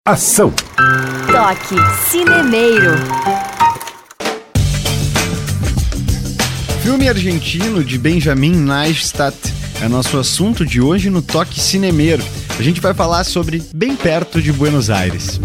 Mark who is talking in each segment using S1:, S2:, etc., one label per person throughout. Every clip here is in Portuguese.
S1: Ação!
S2: Toque Cinemeiro.
S3: Filme argentino de Benjamin Neistat é nosso assunto de hoje no Toque Cinemeiro. A gente vai falar sobre Bem Perto de Buenos Aires.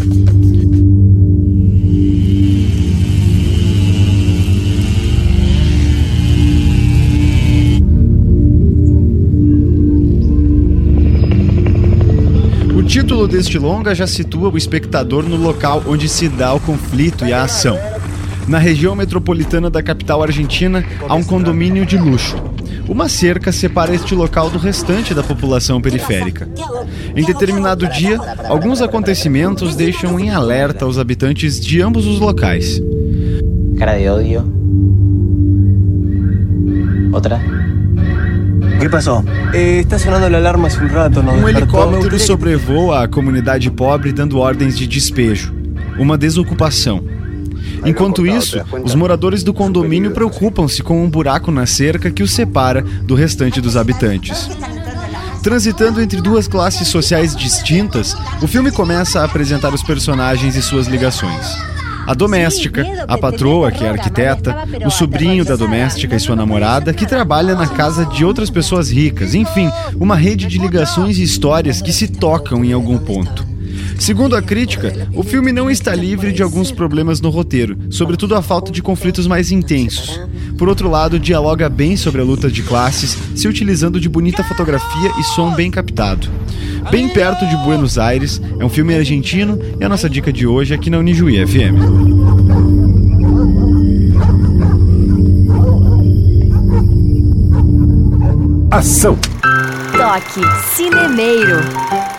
S3: O título deste longa já situa o espectador no local onde se dá o conflito e a ação. Na região metropolitana da capital argentina, há um condomínio de luxo. Uma cerca separa este local do restante da população periférica. Em determinado dia, alguns acontecimentos deixam em alerta os habitantes de ambos os locais.
S4: Cara de odio. Outra.
S5: ¿Qué pasó? Está sonando la alarma hace un rato, ¿no?
S3: Um helicóptero sobrevoa a comunidade pobre dando ordens de despejo. Uma desocupação. Enquanto isso, os moradores do condomínio preocupam-se com um buraco na cerca que os separa do restante dos habitantes. Transitando entre duas classes sociais distintas, o filme começa a apresentar os personagens e suas ligações. A doméstica, a patroa, que é arquiteta, o sobrinho da doméstica e sua namorada, que trabalha na casa de outras pessoas ricas, enfim, uma rede de ligações e histórias que se tocam em algum ponto. Segundo a crítica, o filme não está livre de alguns problemas no roteiro, sobretudo a falta de conflitos mais intensos. Por outro lado, dialoga bem sobre a luta de classes, se utilizando de bonita fotografia e som bem captado. Bem Perto de Buenos Aires é um filme argentino e a nossa dica de hoje é aqui na Unijuí FM.
S1: Ação!
S2: Toque Cinemeiro.